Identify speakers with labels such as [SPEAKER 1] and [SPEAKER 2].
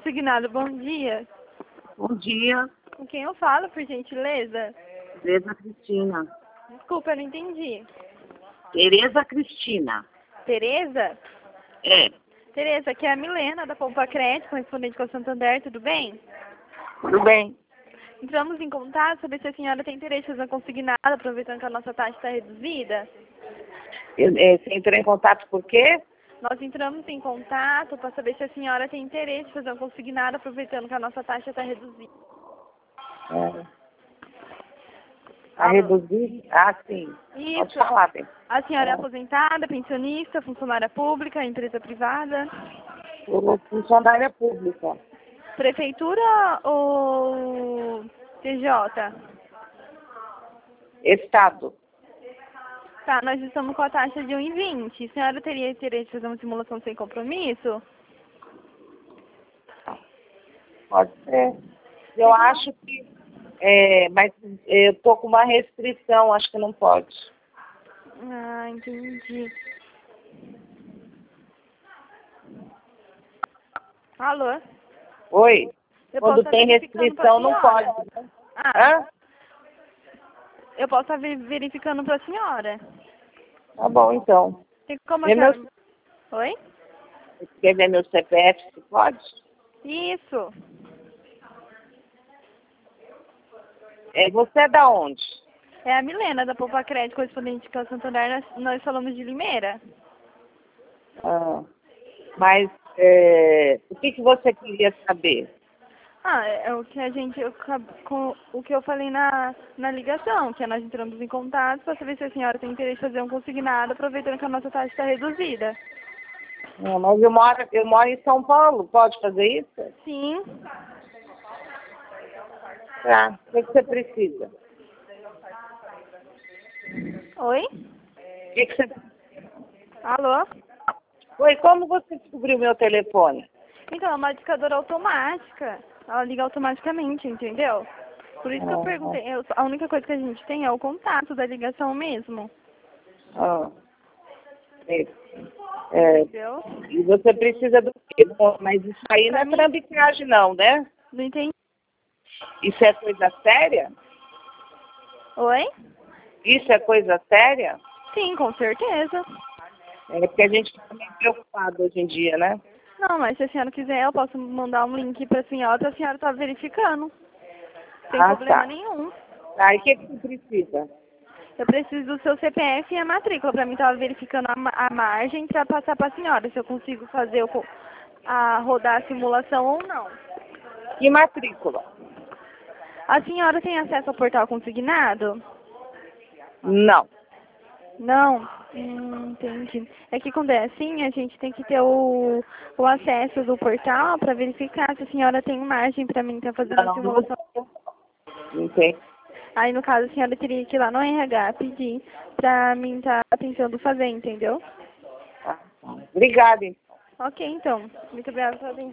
[SPEAKER 1] consignado, bom dia.
[SPEAKER 2] Bom dia,
[SPEAKER 1] Com quem eu falo, por gentileza?
[SPEAKER 2] Tereza Cristina.
[SPEAKER 1] Desculpa, eu não entendi.
[SPEAKER 2] Tereza Cristina.
[SPEAKER 1] Tereza?
[SPEAKER 2] É,
[SPEAKER 1] Tereza, aqui é a Milena, da Poupa Crédito, correspondente com a Santander, tudo bem?
[SPEAKER 2] tudo bem.
[SPEAKER 1] Entramos em contato, saber se a senhora tem interesse em fazer uma consignada, aproveitando que a nossa taxa está reduzida.
[SPEAKER 2] Você entrou em contato por quê?
[SPEAKER 1] Nós entramos em contato para saber se a senhora tem interesse em fazer uma consignada, aproveitando que a nossa taxa está reduzida.
[SPEAKER 2] A reduzir? Ah, sim.
[SPEAKER 1] Isso.
[SPEAKER 2] Pode falar, bem.
[SPEAKER 1] A senhora é aposentada, pensionista, funcionária pública, empresa privada?
[SPEAKER 2] Sou funcionária pública.
[SPEAKER 1] Prefeitura ou TJ?
[SPEAKER 2] Estado.
[SPEAKER 1] Tá, nós estamos com a taxa de 1,20. A senhora teria interesse em fazer uma simulação sem compromisso?
[SPEAKER 2] Pode ser. Eu acho que... mas eu tô com uma restrição, acho que não pode.
[SPEAKER 1] Ah, entendi. Alô?
[SPEAKER 2] Oi?
[SPEAKER 1] Eu
[SPEAKER 2] Quando
[SPEAKER 1] posso estar
[SPEAKER 2] tem
[SPEAKER 1] verificando pra
[SPEAKER 2] restrição, não
[SPEAKER 1] senhora.
[SPEAKER 2] pode, né?
[SPEAKER 1] Ah,
[SPEAKER 2] Hã?
[SPEAKER 1] eu posso estar verificando para a senhora.
[SPEAKER 2] Tá bom, então.
[SPEAKER 1] Tem como a
[SPEAKER 2] Vê meu,
[SPEAKER 1] senhora... Oi?
[SPEAKER 2] quer ver meu CPF, se pode?
[SPEAKER 1] Isso.
[SPEAKER 2] Você é da onde?
[SPEAKER 1] É a Milena, da Poupa Crédito, correspondente com a Santander. Nós falamos de Limeira.
[SPEAKER 2] Ah, mas o que você queria saber?
[SPEAKER 1] Ah, é o que a gente, com o que eu falei na ligação, que nós entramos em contato para saber se a senhora tem interesse em fazer um consignado, aproveitando que a nossa taxa está reduzida.
[SPEAKER 2] Mas eu moro em São Paulo, pode fazer isso?
[SPEAKER 1] Sim.
[SPEAKER 2] Tá. O que você precisa?
[SPEAKER 1] Oi?
[SPEAKER 2] O que você...
[SPEAKER 1] Alô?
[SPEAKER 2] Oi, como você descobriu meu telefone?
[SPEAKER 1] Então, é uma discadora automática. Ela liga automaticamente, entendeu? Por isso que eu perguntei. A única coisa que a gente tem é o contato da ligação mesmo.
[SPEAKER 2] Ah,
[SPEAKER 1] Entendeu?
[SPEAKER 2] e você precisa do quê? Bom, mas isso aí não
[SPEAKER 1] Pra
[SPEAKER 2] é
[SPEAKER 1] mim,
[SPEAKER 2] trambicagem não, né?
[SPEAKER 1] não entendi.
[SPEAKER 2] Isso é coisa séria?
[SPEAKER 1] Oi?
[SPEAKER 2] Isso é coisa séria?
[SPEAKER 1] Sim, com certeza.
[SPEAKER 2] É porque a gente fica meio preocupado hoje em dia, né?
[SPEAKER 1] Não, mas se a senhora quiser, eu posso mandar um link pra senhora tá verificando. Sem problema
[SPEAKER 2] Tá.
[SPEAKER 1] nenhum.
[SPEAKER 2] Aí o que você precisa?
[SPEAKER 1] Eu preciso do seu CPF e a matrícula. Pra mim, tava verificando a margem pra passar pra senhora, se eu consigo fazer rodar a simulação ou não.
[SPEAKER 2] E matrícula?
[SPEAKER 1] A senhora tem acesso ao portal consignado?
[SPEAKER 2] Não.
[SPEAKER 1] Não? Entendi. É que quando é assim, a gente tem que ter o acesso do portal para verificar se a senhora tem margem para mim estar fazendo a simulação.
[SPEAKER 2] Não tem.
[SPEAKER 1] Aí, no caso, a senhora teria que ir lá no RH pedir para mim estar tentando fazer, entendeu?
[SPEAKER 2] Obrigada, então.
[SPEAKER 1] Ok, então. Muito obrigada pela atenção.